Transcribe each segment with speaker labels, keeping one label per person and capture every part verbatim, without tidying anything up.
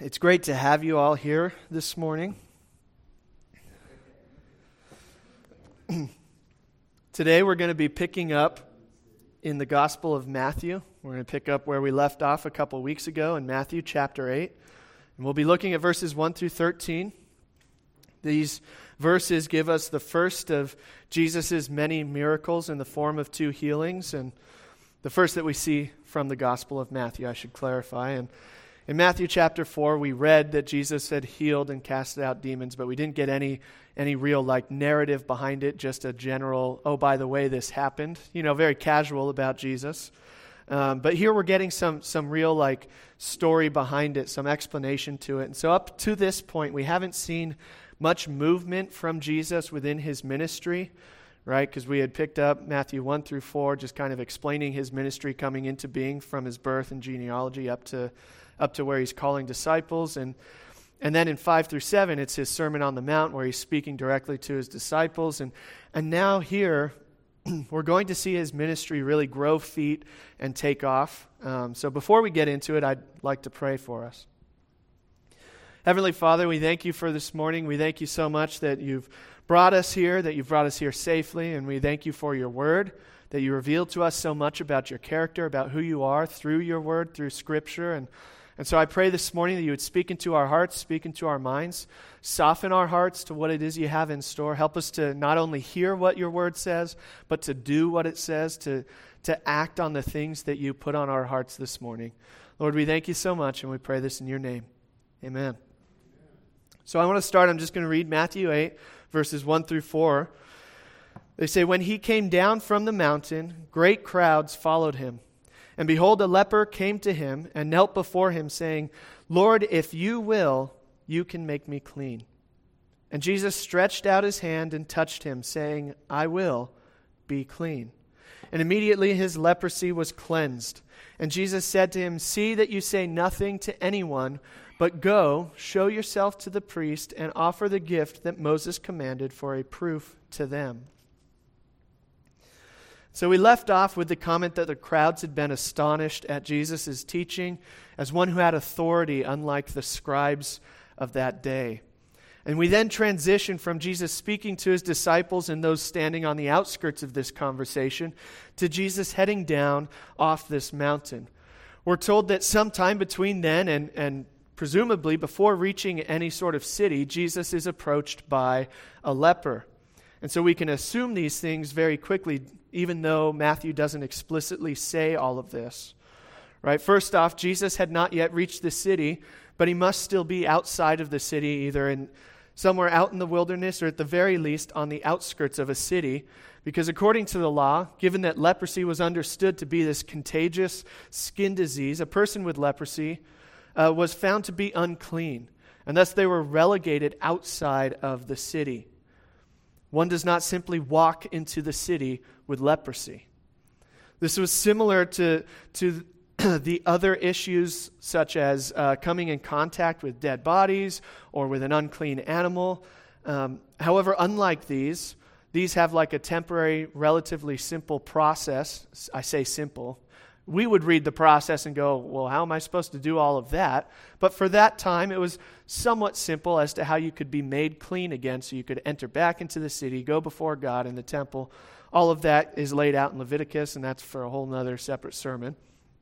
Speaker 1: It's great to have you all here this morning. Today we're going to be picking up in the Gospel of Matthew. We're going to pick up where we left off a couple weeks ago in Matthew chapter eight. And we'll be looking at verses one through thirteen. These verses give us the first of Jesus' many miracles in the form of two healings, and the first that we see from the Gospel of Matthew, I should clarify. And in Matthew chapter four, we read that Jesus had healed and casted out demons, but we didn't get any any real like narrative behind it, just a general, oh, by the way, this happened, you know, very casual about Jesus. Um, but here we're getting some some real like story behind it, some explanation to it. And so up to this point, we haven't seen much movement from Jesus within his ministry, right? Because we had picked up Matthew one through four, just kind of explaining his ministry coming into being from his birth and genealogy up to up to where he's calling disciples. And and then in five through seven, it's his Sermon on the Mount where he's speaking directly to his disciples. And, and now here, we're going to see his ministry really grow feet and take off. Um, so before we get into it, I'd like to pray for us. Heavenly Father, we thank you for this morning. We thank you so much that you've brought us here, that you've brought us here safely, and we thank you for your word, that you revealed to us so much about your character, about who you are through your word, through Scripture. And And so I pray this morning that you would speak into our hearts, speak into our minds, soften our hearts to what it is you have in store. Help us to not only hear what your word says, but to do what it says, to, to act on the things that you put on our hearts this morning. Lord, we thank you so much, and we pray this in your name. Amen. So I want to start, I'm just going to read Matthew eight, verses one through four. They say, "When he came down from the mountain, great crowds followed him. And behold, a leper came to him and knelt before him, saying, 'Lord, if you will, you can make me clean.' And Jesus stretched out his hand and touched him, saying, 'I will, be clean.' And immediately his leprosy was cleansed. And Jesus said to him, 'See that you say nothing to anyone, but go, show yourself to the priest, and offer the gift that Moses commanded for a proof to them.'" So we left off with the comment that the crowds had been astonished at Jesus' teaching as one who had authority, unlike the scribes of that day. And we then transition from Jesus speaking to his disciples and those standing on the outskirts of this conversation to Jesus heading down off this mountain. We're told that sometime between then and, and presumably before reaching any sort of city, Jesus is approached by a leper. And so we can assume these things very quickly, even though Matthew doesn't explicitly say all of this. Right? First off, Jesus had not yet reached the city, but he must still be outside of the city, either in somewhere out in the wilderness or at the very least on the outskirts of a city, because according to the law, given that leprosy was understood to be this contagious skin disease, a person with leprosy uh, was found to be unclean, and thus they were relegated outside of the city. One does not simply walk into the city with leprosy. This was similar to, to the other issues such as uh, coming in contact with dead bodies or with an unclean animal. Um, however, unlike these, these have like a temporary, relatively simple process. I say simple. We would read the process and go, well, how am I supposed to do all of that? But for that time, it was somewhat simple as to how you could be made clean again so you could enter back into the city, go before God in the temple. All of that is laid out in Leviticus, and that's for a whole nother separate sermon.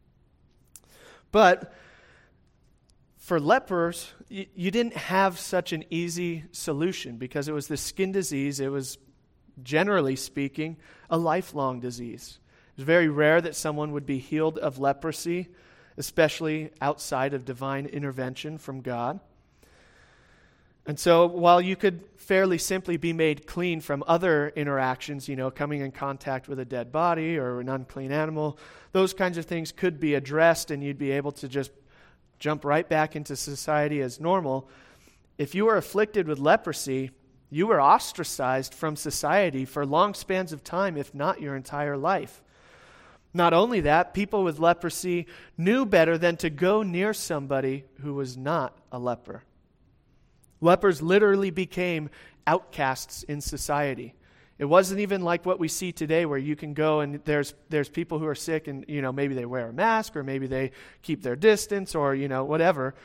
Speaker 1: But for lepers, you, you didn't have such an easy solution because it was this skin disease. It was, generally speaking, a lifelong disease. It was very rare that someone would be healed of leprosy, especially outside of divine intervention from God. And so while you could fairly simply be made clean from other interactions, you know, coming in contact with a dead body or an unclean animal, those kinds of things could be addressed and you'd be able to just jump right back into society as normal. If you were afflicted with leprosy, you were ostracized from society for long spans of time, if not your entire life. Not only that, people with leprosy knew better than to go near somebody who was not a leper. Lepers literally became outcasts in society. It wasn't even like what we see today where you can go and there's there's people who are sick and, you know, maybe they wear a mask or maybe they keep their distance or, you know, whatever.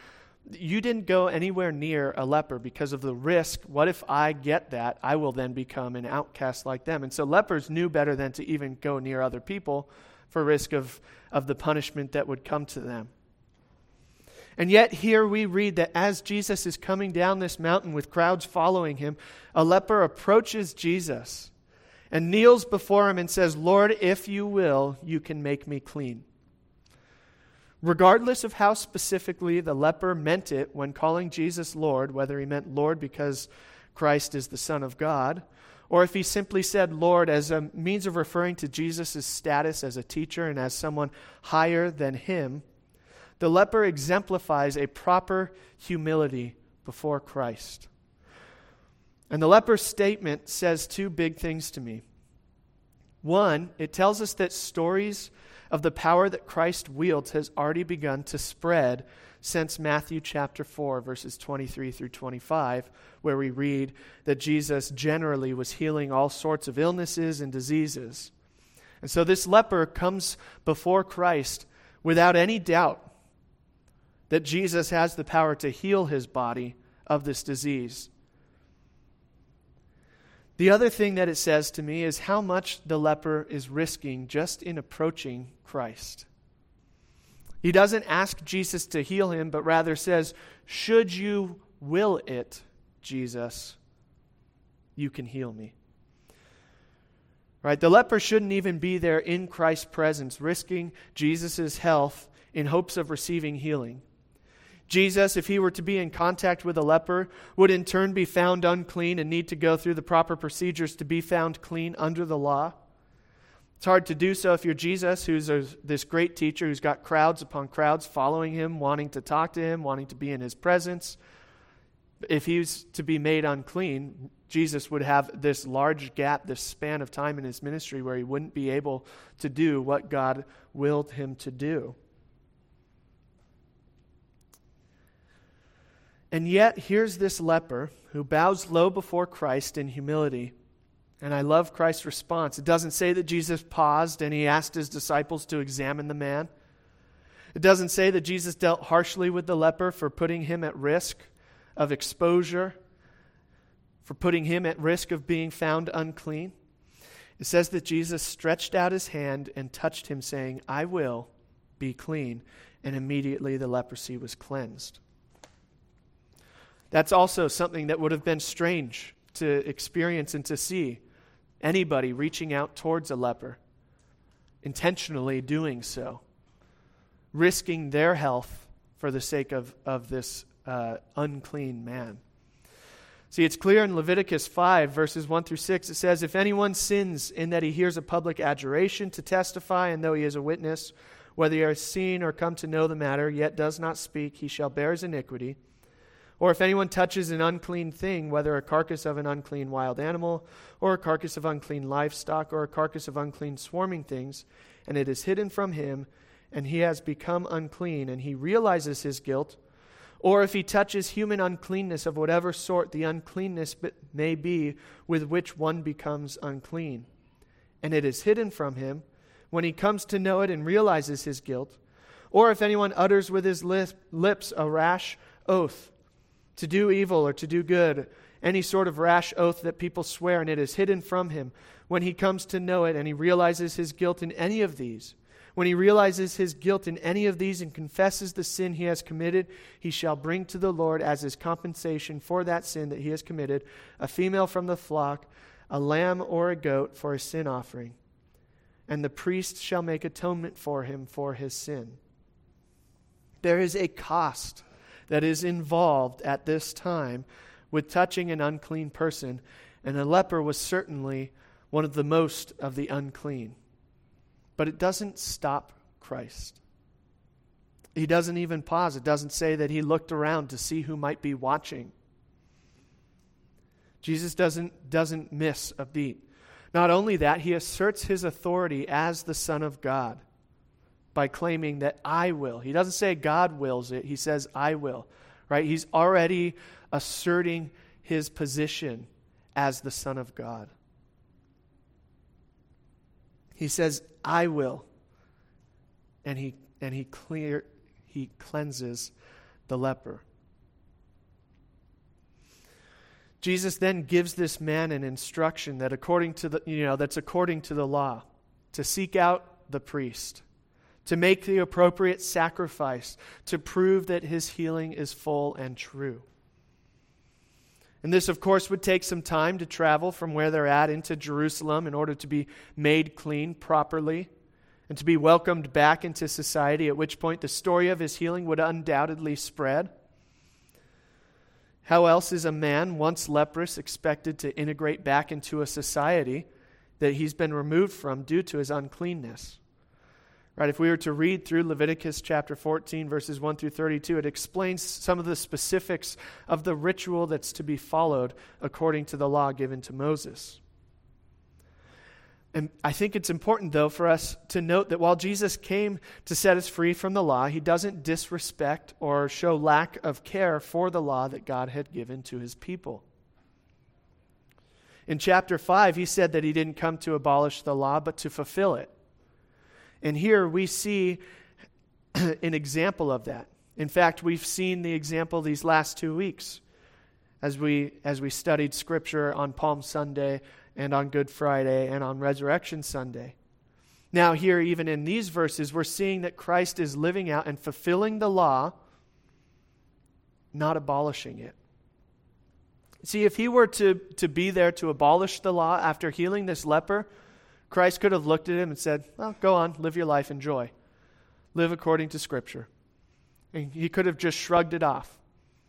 Speaker 1: You didn't go anywhere near a leper because of the risk. What if I get that? I will then become an outcast like them. And so lepers knew better than to even go near other people for risk of, of the punishment that would come to them. And yet here we read that as Jesus is coming down this mountain with crowds following him, a leper approaches Jesus and kneels before him and says, "Lord, if you will, you can make me clean." Regardless of how specifically the leper meant it when calling Jesus Lord, whether he meant Lord because Christ is the Son of God, or if he simply said Lord as a means of referring to Jesus' status as a teacher and as someone higher than him, the leper exemplifies a proper humility before Christ. And the leper's statement says two big things to me. One, it tells us that stories of the power that Christ wields has already begun to spread since Matthew chapter four, verses twenty-three through twenty-five, where we read that Jesus generally was healing all sorts of illnesses and diseases. And so this leper comes before Christ without any doubt that Jesus has the power to heal his body of this disease. The other thing that it says to me is how much the leper is risking just in approaching Christ. He doesn't ask Jesus to heal him, but rather says, "Should you will it, Jesus, you can heal me." Right? The leper shouldn't even be there in Christ's presence, risking Jesus' health in hopes of receiving healing. Jesus, if he were to be in contact with a leper, would in turn be found unclean and need to go through the proper procedures to be found clean under the law. It's hard to do so if you're Jesus, who's a, this great teacher who's got crowds upon crowds following him, wanting to talk to him, wanting to be in his presence. If he was to be made unclean, Jesus would have this large gap, this span of time in his ministry where he wouldn't be able to do what God willed him to do. And yet, here's this leper who bows low before Christ in humility. And I love Christ's response. It doesn't say that Jesus paused and he asked his disciples to examine the man. It doesn't say that Jesus dealt harshly with the leper for putting him at risk of exposure, for putting him at risk of being found unclean. It says that Jesus stretched out his hand and touched him, saying, "I will be clean." And immediately the leprosy was cleansed. That's also something that would have been strange to experience and to see. Anybody reaching out towards a leper, intentionally doing so, risking their health for the sake of, of this uh, unclean man. See, it's clear in Leviticus five, verses one through six, it says, "If anyone sins in that he hears a public adjuration to testify, and though he is a witness, whether he has seen or come to know the matter, yet does not speak, he shall bear his iniquity. Or if anyone touches an unclean thing, whether a carcass of an unclean wild animal, or a carcass of unclean livestock, or a carcass of unclean swarming things, and it is hidden from him, and he has become unclean, and he realizes his guilt, or if he touches human uncleanness of whatever sort the uncleanness may be with which one becomes unclean, and it is hidden from him, when he comes to know it and realizes his guilt, or if anyone utters with his lips a rash oath, to do evil or to do good, any sort of rash oath that people swear, and it is hidden from him, when he comes to know it and he realizes his guilt in any of these, when he realizes his guilt in any of these and confesses the sin he has committed, he shall bring to the Lord as his compensation for that sin that he has committed a female from the flock, a lamb or a goat for a sin offering. And the priest shall make atonement for him for his sin." There is a cost that is involved at this time with touching an unclean person, and a leper was certainly one of the most of the unclean. But it doesn't stop Christ. He doesn't even pause. It doesn't say that he looked around to see who might be watching. Jesus doesn't, doesn't miss a beat. Not only that, he asserts his authority as the Son of God by claiming that I will. He doesn't say God wills it. He says I will. Right? He's already asserting his position as the Son of God. He says I will. And he and he clear he cleanses the leper. Jesus then gives this man an instruction that according to the, you know, that's according to the law, to seek out the priest, to make the appropriate sacrifice, to prove that his healing is full and true. And this, of course, would take some time to travel from where they're at into Jerusalem in order to be made clean properly and to be welcomed back into society, at which point the story of his healing would undoubtedly spread. How else is a man, once leprous, expected to integrate back into a society that he's been removed from due to his uncleanness? Right, if we were to read through Leviticus chapter fourteen, verses one through thirty-two, it explains some of the specifics of the ritual that's to be followed according to the law given to Moses. And I think it's important, though, for us to note that while Jesus came to set us free from the law, he doesn't disrespect or show lack of care for the law that God had given to his people. In chapter five, he said that he didn't come to abolish the law, but to fulfill it. And here we see an example of that. In fact, we've seen the example these last two weeks as we as we studied Scripture on Palm Sunday and on Good Friday and on Resurrection Sunday. Now here, even in these verses, we're seeing that Christ is living out and fulfilling the law, not abolishing it. See, if he were to, to be there to abolish the law after healing this leper, Christ could have looked at him and said, well, go on, live your life, enjoy. Live according to Scripture. And he could have just shrugged it off.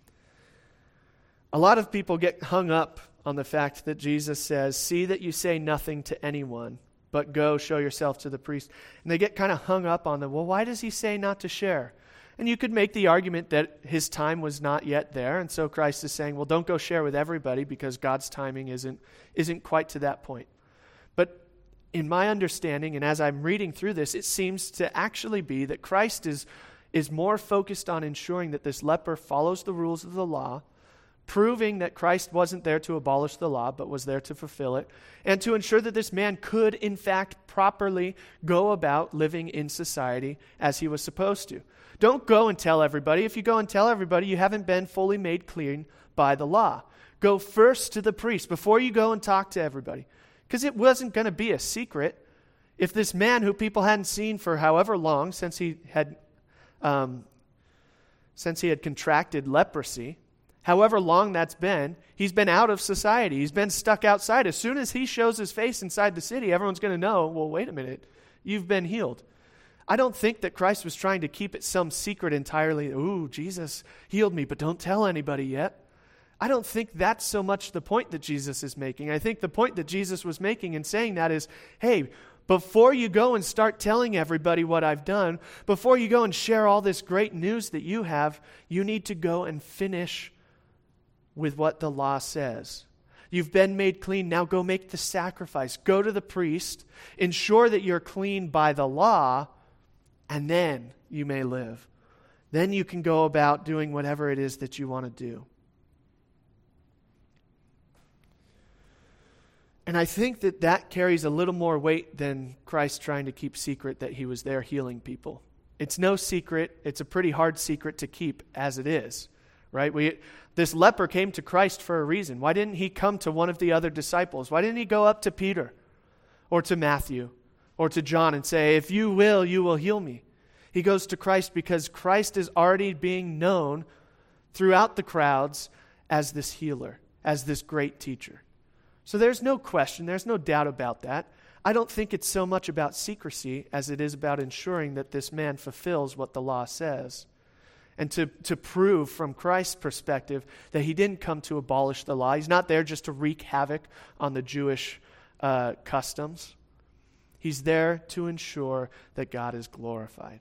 Speaker 1: A lot of people get hung up on the fact that Jesus says, see that you say nothing to anyone, but go show yourself to the priest. And they get kind of hung up on the, well, why does he say not to share? And you could make the argument that his time was not yet there, and so Christ is saying, well, don't go share with everybody because God's timing isn't isn't quite to that point. But in my understanding, and as I'm reading through this, it seems to actually be that Christ is, is more focused on ensuring that this leper follows the rules of the law, proving that Christ wasn't there to abolish the law, but was there to fulfill it, and to ensure that this man could, in fact, properly go about living in society as he was supposed to. Don't go and tell everybody. If you go and tell everybody, you haven't been fully made clean by the law. Go first to the priest before you go and talk to everybody. Because it wasn't going to be a secret. If this man who people hadn't seen for however long since he had um, since he had contracted leprosy, however long that's been, he's been out of society. He's been stuck outside. As soon as he shows his face inside the city, everyone's going to know, well, wait a minute, you've been healed. I don't think that Christ was trying to keep it some secret entirely. Ooh, Jesus healed me, but don't tell anybody yet. I don't think that's so much the point that Jesus is making. I think the point that Jesus was making in saying that is, hey, before you go and start telling everybody what I've done, before you go and share all this great news that you have, you need to go and finish with what the law says. You've been made clean, now go make the sacrifice. Go to the priest, ensure that you're clean by the law, and then you may live. Then you can go about doing whatever it is that you want to do. And I think that that carries a little more weight than Christ trying to keep secret that he was there healing people. It's no secret. It's a pretty hard secret to keep as it is, right? We, this leper came to Christ for a reason. Why didn't he come to one of the other disciples? Why didn't he go up to Peter or to Matthew or to John and say, if you will, you will heal me? He goes to Christ because Christ is already being known throughout the crowds as this healer, as this great teacher. So there's no question, there's no doubt about that. I don't think it's so much about secrecy as it is about ensuring that this man fulfills what the law says. And to, to prove from Christ's perspective that he didn't come to abolish the law. He's not there just to wreak havoc on the Jewish uh, customs. He's there to ensure that God is glorified.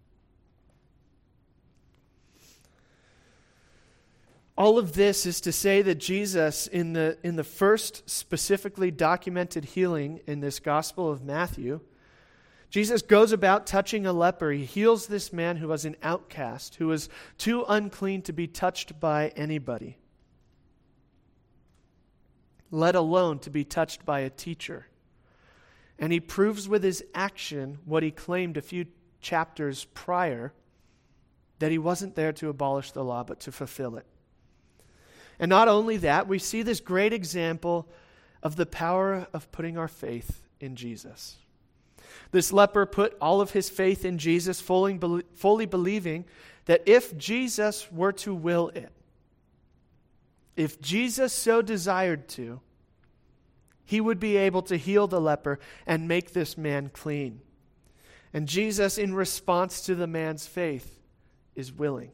Speaker 1: All of this is to say that Jesus, in the in the first specifically documented healing in this Gospel of Matthew, Jesus goes about touching a leper. He heals this man who was an outcast, who was too unclean to be touched by anybody, let alone to be touched by a teacher. And he proves with his action what he claimed a few chapters prior, that he wasn't there to abolish the law, but to fulfill it. And not only that, we see this great example of the power of putting our faith in Jesus. This leper put all of his faith in Jesus, fully, fully believing that if Jesus were to will it, if Jesus so desired to, he would be able to heal the leper and make this man clean. And Jesus, in response to the man's faith, is willing.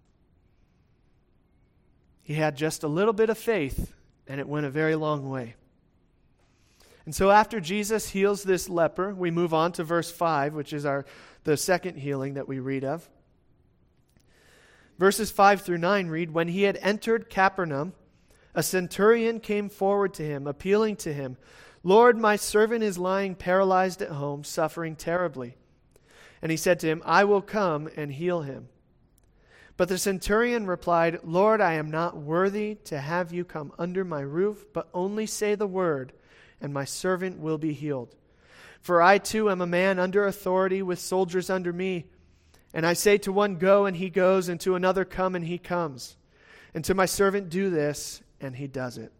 Speaker 1: He had just a little bit of faith, and it went a very long way. And so after Jesus heals this leper, we move on to verse five, which is our the second healing that we read of. Verses five through nine read, "When he had entered Capernaum, a centurion came forward to him, appealing to him, 'Lord, my servant is lying paralyzed at home, suffering terribly.' And he said to him, 'I will come and heal him.' But the centurion replied, 'Lord, I am not worthy to have you come under my roof, but only say the word, and my servant will be healed. For I too am a man under authority with soldiers under me. And I say to one, go, and he goes, and to another, come, and he comes. And to my servant, do this, and he does it.'"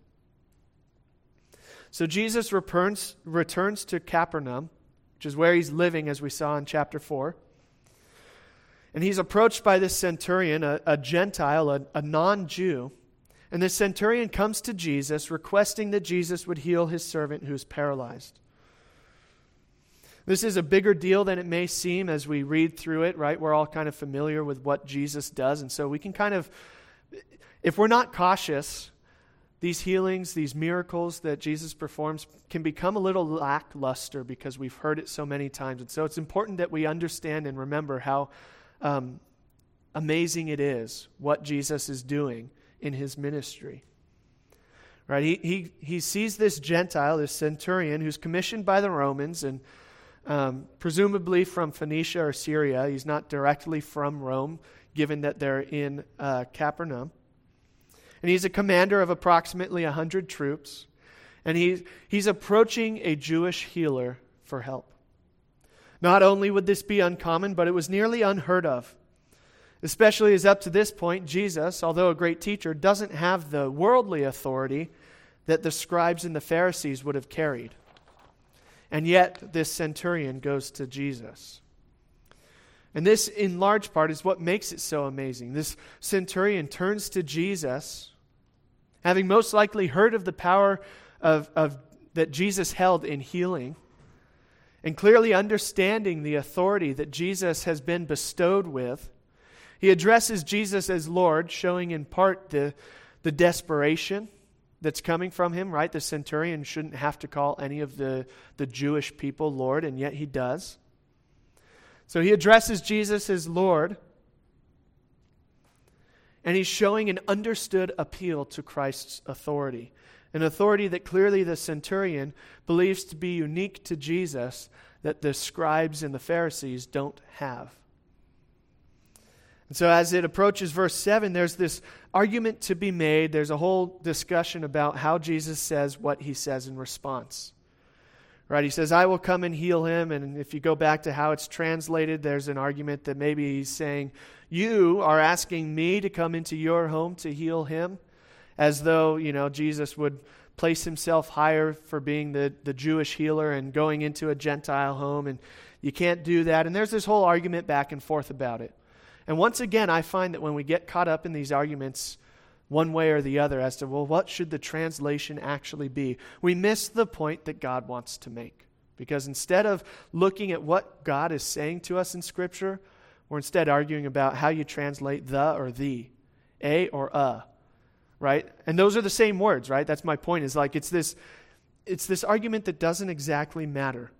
Speaker 1: So Jesus returns, returns to Capernaum, which is where he's living, as we saw in chapter four. And he's approached by this centurion, a, a Gentile, a, a non-Jew. And this centurion comes to Jesus, requesting that Jesus would heal his servant who's paralyzed. This is a bigger deal than it may seem as we read through it, right? We're all kind of familiar with what Jesus does. And so we can kind of, if we're not cautious, these healings, these miracles that Jesus performs can become a little lackluster because we've heard it so many times. And so it's important that we understand and remember how um, amazing it is what Jesus is doing in his ministry. Right? He, he, he sees this Gentile, this centurion, who's commissioned by the Romans and um, presumably from Phoenicia or Syria. He's not directly from Rome, given that they're in uh, Capernaum. And he's a commander of approximately one hundred troops. And he, he's approaching a Jewish healer for help. Not only would this be uncommon, but it was nearly unheard of. Especially as up to this point, Jesus, although a great teacher, doesn't have the worldly authority that the scribes and the Pharisees would have carried. And yet, this centurion goes to Jesus. And this, in large part, is what makes it so amazing. This centurion turns to Jesus, having most likely heard of the power of, of that Jesus held in healing, and clearly understanding the authority that Jesus has been bestowed with. He addresses Jesus as Lord, showing in part the, the desperation that's coming from him, right? The centurion shouldn't have to call any of the, the Jewish people Lord, and yet he does. So he addresses Jesus as Lord, and he's showing an understood appeal to Christ's authority, an authority that clearly the centurion believes to be unique to Jesus, that the scribes and the Pharisees don't have. And so as it approaches verse seven, there's this argument to be made. There's a whole discussion about how Jesus says what he says in response. Right? He says, "I will come and heal him." And if you go back to how it's translated, there's an argument that maybe he's saying, "You are asking me to come into your home to heal him," as though, you know, Jesus would place himself higher for being the, the Jewish healer and going into a Gentile home. And you can't do that. And there's this whole argument back and forth about it. And once again, I find that when we get caught up in these arguments one way or the other as to, well, what should the translation actually be, we miss the point that God wants to make. Because instead of looking at what God is saying to us in Scripture, we're instead arguing about how you translate the or the, a or a, right? And those are the same words, right? That's my point, is like it's this, it's this argument that doesn't exactly matter.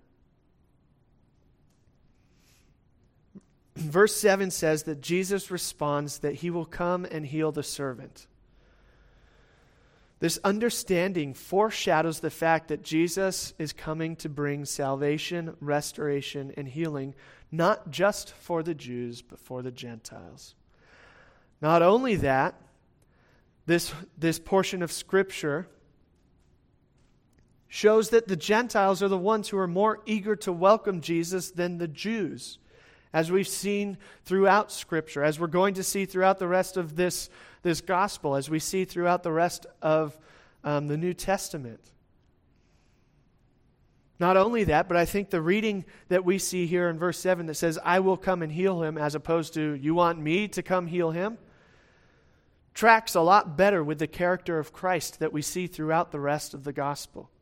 Speaker 1: Verse seven says that Jesus responds that he will come and heal the servant. This understanding foreshadows the fact that Jesus is coming to bring salvation, restoration, and healing, not just for the Jews, but for the Gentiles. Not only that, this, this portion of Scripture shows that the Gentiles are the ones who are more eager to welcome Jesus than the Jews. as we've seen throughout Scripture, as we're going to see throughout the rest of this, this gospel, as we see throughout the rest of um, the New Testament. Not only that, but I think the reading that we see here in verse seven that says, I will come and heal him, as opposed to, you want me to come heal him, tracks a lot better with the character of Christ that we see throughout the rest of the gospel.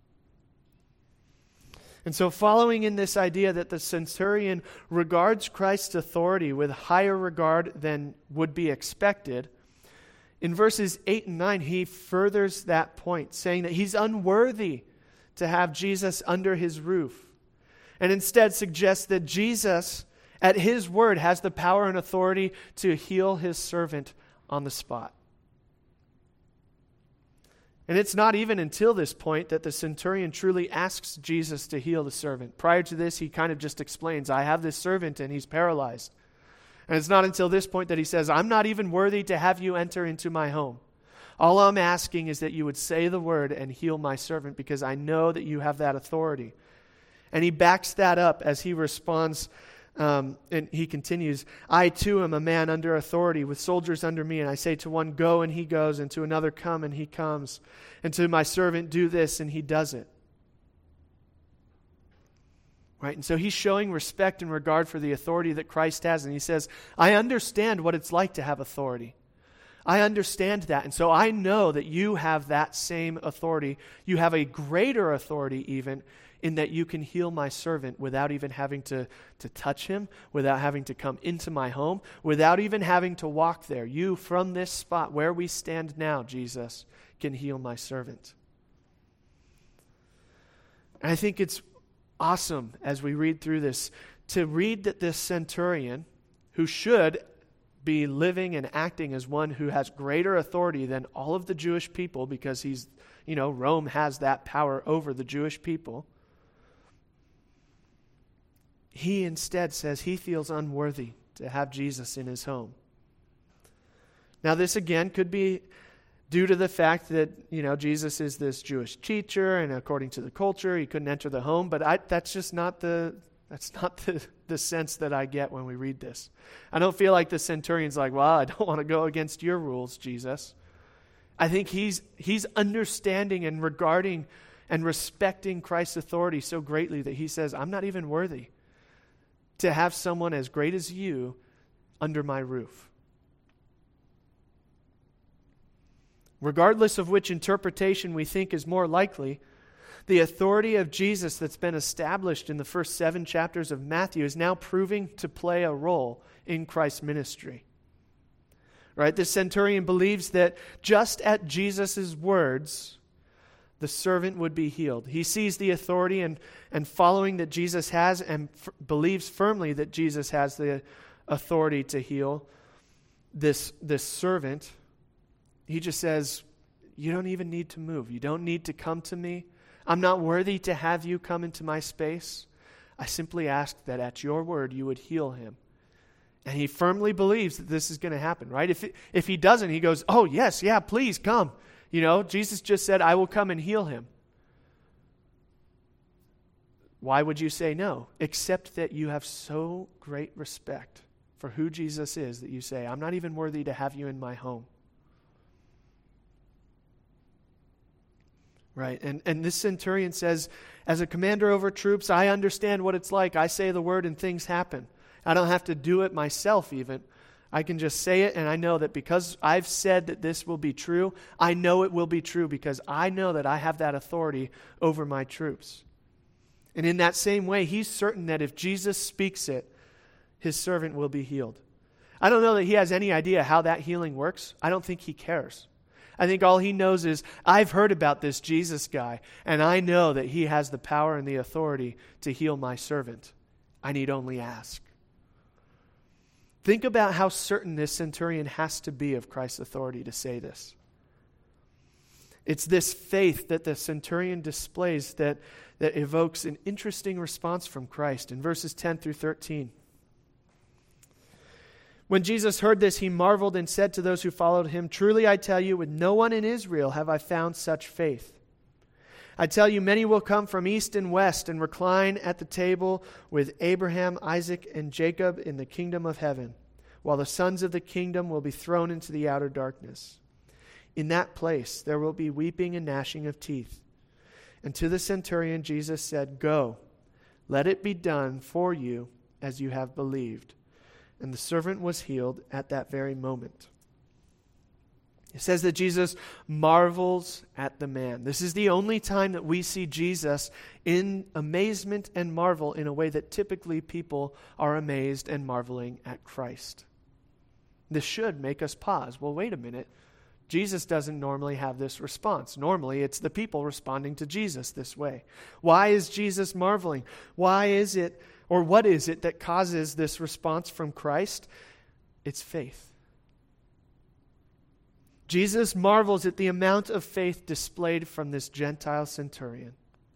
Speaker 1: And so following in this idea that the centurion regards Christ's authority with higher regard than would be expected, in verses eight and nine, he furthers that point, saying that he's unworthy to have Jesus under his roof, and instead suggests that Jesus, at his word, has the power and authority to heal his servant on the spot. And it's not even until this point that the centurion truly asks Jesus to heal the servant. Prior to this, he kind of just explains, I have this servant and he's paralyzed. And it's not until this point that he says, I'm not even worthy to have you enter into my home. All I'm asking is that you would say the word and heal my servant, because I know that you have that authority. And he backs that up as he responds, um, and he continues, I too am a man under authority with soldiers under me, and I say to one, go, and he goes, and to another, come, and he comes, and to my servant, do this, and he does it. Right? And so he's showing respect and regard for the authority that Christ has, and he says, I understand what it's like to have authority. I understand that, and so I know that you have that same authority. You have a greater authority even, in that you can heal my servant without even having to, to touch him, without having to come into my home, without even having to walk there. You, from this spot where we stand now, Jesus, can heal my servant. And I think it's awesome as we read through this to read that this centurion, who should be living and acting as one who has greater authority than all of the Jewish people, because he's, you know, Rome has that power over the Jewish people. He instead says he feels unworthy to have Jesus in his home. Now, this again could be due to the fact that, you know, Jesus is this Jewish teacher, and according to the culture, he couldn't enter the home, but I, that's just not the That's not the, the sense that I get when we read this. I don't feel like the centurion's like, well, I don't want to go against your rules, Jesus. I think he's he's understanding and regarding and respecting Christ's authority so greatly that he says, I'm not even worthy to have someone as great as you under my roof. Regardless of which interpretation we think is more likely, the authority of Jesus that's been established in the first seven chapters of Matthew is now proving to play a role in Christ's ministry. Right? The centurion believes that just at Jesus' words, the servant would be healed. He sees the authority and, and following that Jesus has, and f- believes firmly that Jesus has the authority to heal this, this servant. He just says, you don't even need to move. You don't need to come to me. I'm not worthy to have you come into my space. I simply ask that at your word you would heal him. And he firmly believes that this is going to happen, right? If it, if he doesn't, he goes, oh, yes, yeah, please come. You know, Jesus just said, I will come and heal him. Why would you say no? Except that you have so great respect for who Jesus is that you say, I'm not even worthy to have you in my home. Right, and, and this centurion says, as a commander over troops, I understand what it's like. I say the word and things happen. I don't have to do it myself even. I can just say it, and I know that because I've said that this will be true, I know it will be true because I know that I have that authority over my troops. And in that same way, he's certain that if Jesus speaks it, his servant will be healed. I don't know that he has any idea how that healing works. I don't think he cares. I think all he knows is, I've heard about this Jesus guy, and I know that he has the power and the authority to heal my servant. I need only ask. Think about how certain this centurion has to be of Christ's authority to say this. It's this faith that the centurion displays that, that evokes an interesting response from Christ in verses ten through thirteen. When Jesus heard this, he marveled and said to those who followed him, truly I tell you, with no one in Israel have I found such faith. I tell you, many will come from east and west and recline at the table with Abraham, Isaac, and Jacob in the kingdom of heaven, while the sons of the kingdom will be thrown into the outer darkness. In that place there will be weeping and gnashing of teeth. And to the centurion Jesus said, Go, let it be done for you as you have believed. And the servant was healed at that very moment. It says that Jesus marvels at the man. This is the only time that we see Jesus in amazement and marvel in a way that typically people are amazed and marveling at Christ. This should make us pause. Well, wait a minute. Jesus doesn't normally have this response. Normally, it's the people responding to Jesus this way. Why is Jesus marveling? Why is it, or what is it that causes this response from Christ? It's faith. Jesus marvels at the amount of faith displayed from this Gentile centurion.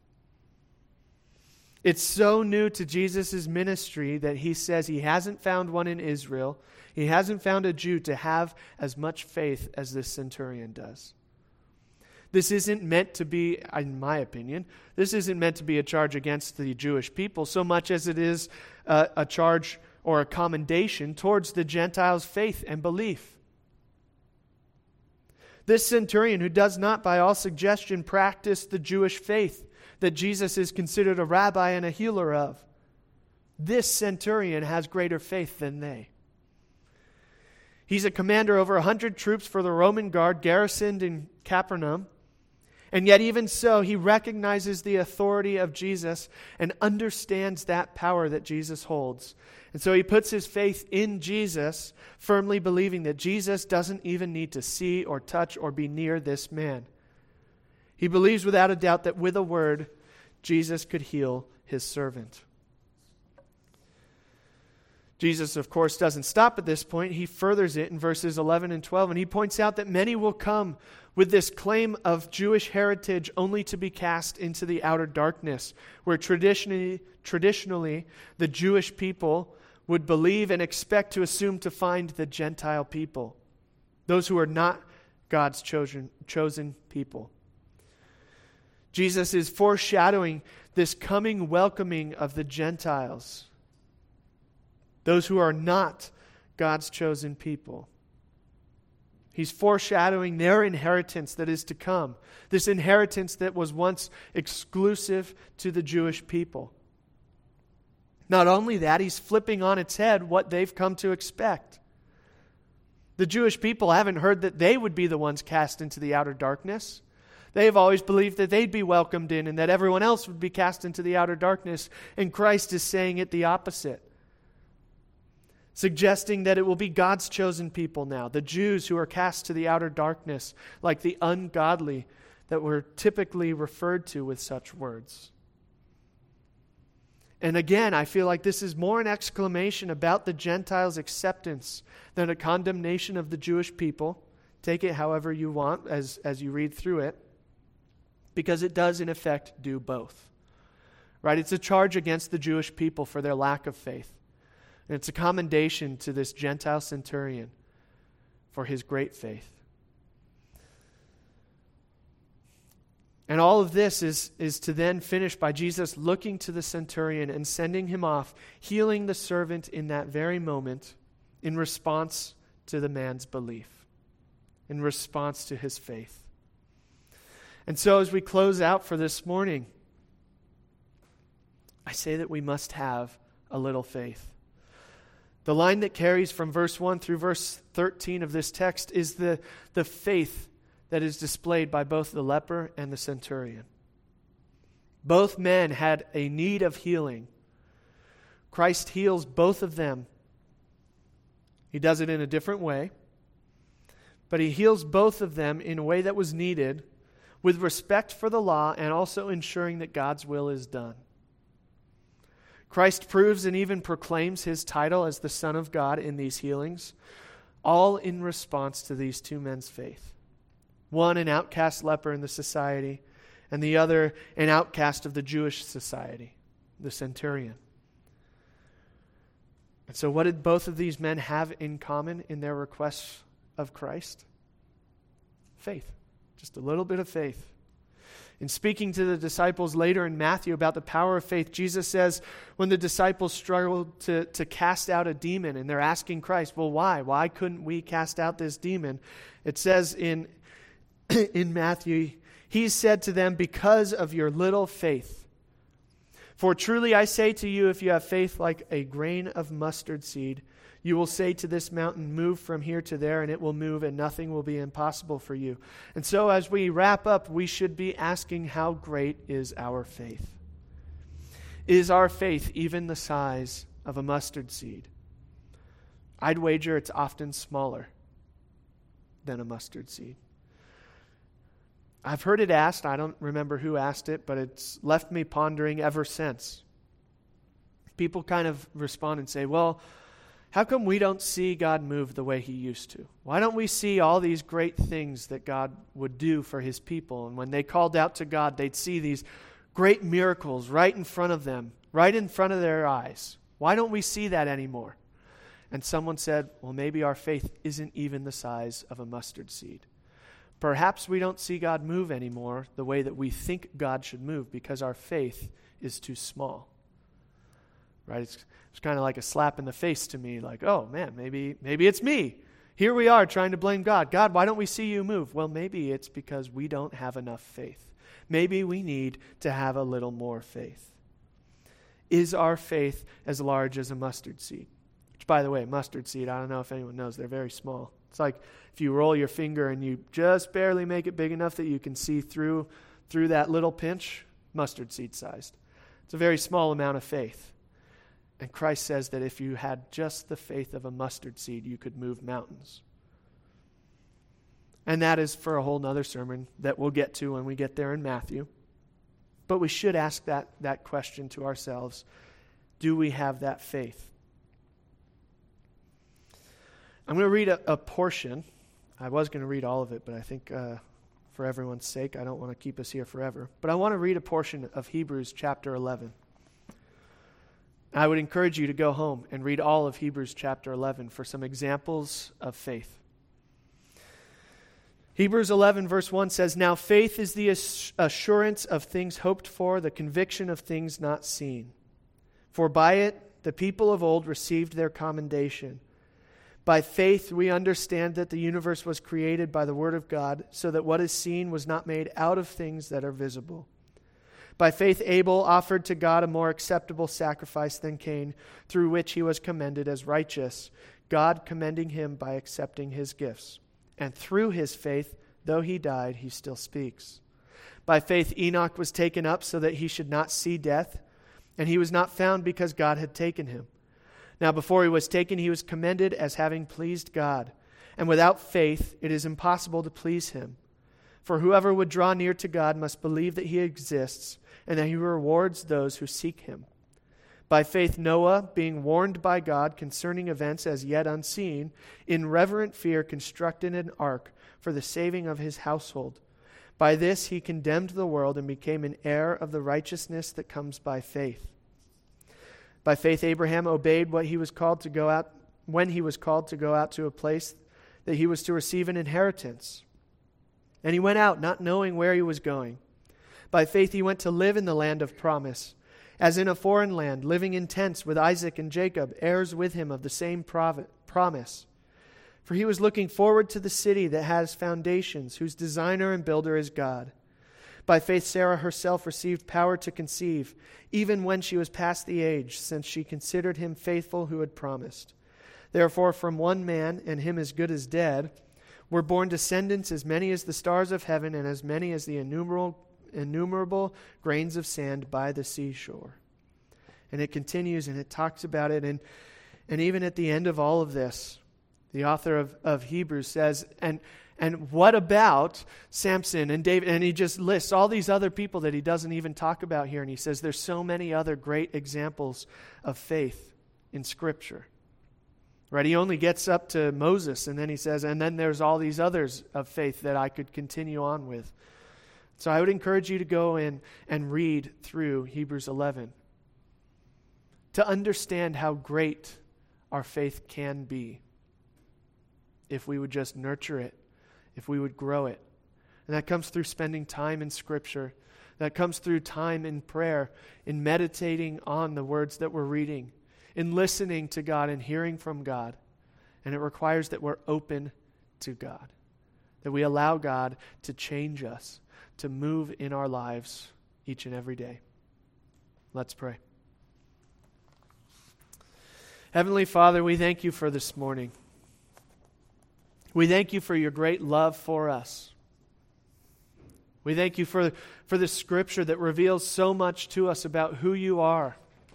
Speaker 1: It's so new to Jesus' ministry that he says he hasn't found one in Israel. He hasn't found a Jew to have as much faith as this centurion does. This isn't meant to be, in my opinion, this isn't meant to be a charge against the Jewish people so much as it is a, a charge or a commendation towards the Gentiles' faith and belief. This centurion, who does not by all suggestion practice the Jewish faith that Jesus is considered a rabbi and a healer of, this centurion has greater faith than they. He's a commander over a hundred troops for the Roman guard garrisoned in Capernaum. And yet even so, he recognizes the authority of Jesus and understands that power that Jesus holds. And so he puts his faith in Jesus, firmly believing that Jesus doesn't even need to see or touch or be near this man. He believes without a doubt that with a word, Jesus could heal his servant. Jesus, of course, doesn't stop at this point. He furthers it in verses eleven and twelve, and he points out that many will come with this claim of Jewish heritage only to be cast into the outer darkness, where traditionally, traditionally the Jewish people would believe and expect to assume to find the Gentile people, those who are not God's chosen, chosen people. Jesus is foreshadowing this coming welcoming of the Gentiles, those who are not God's chosen people. He's foreshadowing their inheritance that is to come, this inheritance that was once exclusive to the Jewish people. Not only that, he's flipping on its head what they've come to expect. The Jewish people haven't heard that they would be the ones cast into the outer darkness. They've always believed that they'd be welcomed in and that everyone else would be cast into the outer darkness. And Christ is saying it the opposite, suggesting that it will be God's chosen people now, the Jews who are cast to the outer darkness, like the ungodly that were typically referred to with such words. And again, I feel like this is more an exclamation about the Gentiles' acceptance than a condemnation of the Jewish people. Take it however you want as, as you read through it, because it does in effect do both. Right? It's a charge against the Jewish people for their lack of faith. And it's a commendation to this Gentile centurion for his great faith. And all of this is, is to then finish by Jesus looking to the centurion and sending him off, healing the servant in that very moment in response to the man's belief, in response to his faith. And so as we close out for this morning, I say that we must have a little faith. The line that carries from verse one through verse thirteen of this text is the, the faith that is displayed by both the leper and the centurion. Both men had a need of healing. Christ heals both of them. He does it in a different way, but he heals both of them in a way that was needed, with respect for the law and also ensuring that God's will is done. Christ proves and even proclaims his title as the Son of God in these healings, all in response to these two men's faith. One, an outcast leper in the society, and the other, an outcast of the Jewish society, the centurion. And so what did both of these men have in common in their requests of Christ? Faith. Just a little bit of faith. In speaking to the disciples later in Matthew about the power of faith, Jesus says when the disciples struggled to, to cast out a demon and they're asking Christ, well, why? Why couldn't we cast out this demon? It says in, in Matthew, he said to them, because of your little faith. For truly I say to you, if you have faith like a grain of mustard seed, you will say to this mountain, move from here to there, and it will move, and nothing will be impossible for you. And so as we wrap up, we should be asking, how great is our faith? Is our faith even the size of a mustard seed? I'd wager it's often smaller than a mustard seed. I've heard it asked, I don't remember who asked it, but it's left me pondering ever since. People kind of respond and say, well, how come we don't see God move the way he used to? Why don't we see all these great things that God would do for his people? And when they called out to God, they'd see these great miracles right in front of them, right in front of their eyes. Why don't we see that anymore? And someone said, well, maybe our faith isn't even the size of a mustard seed. Perhaps we don't see God move anymore the way that we think God should move because our faith is too small. Right? It's, it's kind of like a slap in the face to me, like, oh man, maybe maybe it's me. Here we are trying to blame God. God, why don't we see you move? Well, maybe it's because we don't have enough faith. Maybe we need to have a little more faith. Is our faith as large as a mustard seed? Which, by the way, mustard seed, I don't know if anyone knows, they're very small. It's like if you roll your finger and you just barely make it big enough that you can see through through that little pinch, mustard seed sized. It's a very small amount of faith. And Christ says that if you had just the faith of a mustard seed, you could move mountains. And that is for a whole nother sermon that we'll get to when we get there in Matthew. But we should ask that, that question to ourselves. Do we have that faith? I'm going to read a, a portion. I was going to read all of it, but I think uh, for everyone's sake, I don't want to keep us here forever. But I want to read a portion of Hebrews chapter eleven. I would encourage you to go home and read all of Hebrews chapter eleven for some examples of faith. Hebrews eleven verse one says, now faith is the assurance of things hoped for, the conviction of things not seen. For by it the people of old received their commendation. By faith we understand that the universe was created by the word of God, so that what is seen was not made out of things that are visible. By faith Abel offered to God a more acceptable sacrifice than Cain, through which he was commended as righteous, God commending him by accepting his gifts. And through his faith, though he died, he still speaks. By faith Enoch was taken up so that he should not see death, and he was not found because God had taken him. Now before he was taken, he was commended as having pleased God. And without faith, it is impossible to please him. For whoever would draw near to God must believe that he exists, and that he rewards those who seek him. By faith Noah, being warned by God concerning events as yet unseen, in reverent fear constructed an ark for the saving of his household. By this he condemned the world and became an heir of the righteousness that comes by faith. By faith Abraham obeyed what he was called to go out when he was called to go out to a place that he was to receive an inheritance. And he went out not knowing where he was going. By faith he went to live in the land of promise, as in a foreign land, living in tents with Isaac and Jacob, heirs with him of the same promise. For he was looking forward to the city that has foundations, whose designer and builder is God. By faith Sarah herself received power to conceive, even when she was past the age, since she considered him faithful who had promised. Therefore from one man, and him as good as dead, were born descendants as many as the stars of heaven, and as many as the innumerable innumerable grains of sand by the seashore. And it continues and it talks about it. And, and even at the end of all of this, the author of, of Hebrews says, and, and what about Samson and David? And he just lists all these other people that he doesn't even talk about here. And he says there's so many other great examples of faith in Scripture. Right? He only gets up to Moses, and then he says, and then there's all these others of faith that I could continue on with. So I would encourage you to go in and read through Hebrews eleven to understand how great our faith can be if we would just nurture it, if we would grow it. And that comes through spending time in Scripture. That comes through time in prayer, in meditating on the words that we're reading, in listening to God and hearing from God. And it requires that we're open to God, that we allow God to change us, to move in our lives each and every day. Let's pray. Heavenly Father, we thank you for this morning. We thank you for your great love for us. We thank you for, for the Scripture that reveals so much to us about who you are.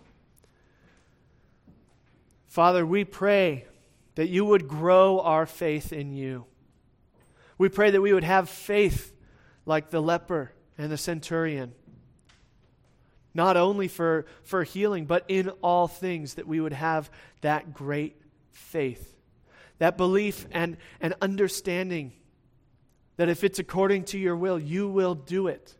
Speaker 1: Father, we pray that you would grow our faith in you. We pray that we would have faith like the leper and the centurion. Not only for, for healing, but in all things, that we would have that great faith. That belief and, and understanding that if it's according to your will, you will do it.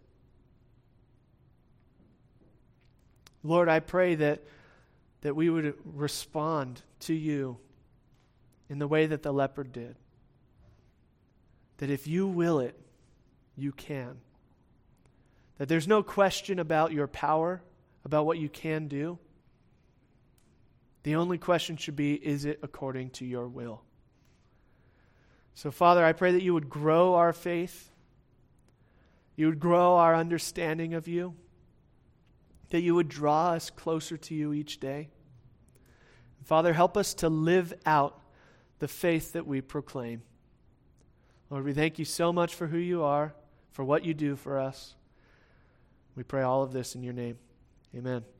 Speaker 1: Lord, I pray that, that we would respond to you in the way that the leper did. That if you will it, you can. That there's no question about your power, about what you can do. The only question should be, is it according to your will? So, Father, I pray that you would grow our faith. You would grow our understanding of you. That you would draw us closer to you each day. Father, help us to live out the faith that we proclaim. Lord, we thank you so much for who you are, for what you do for us. We pray all of this in your name. Amen.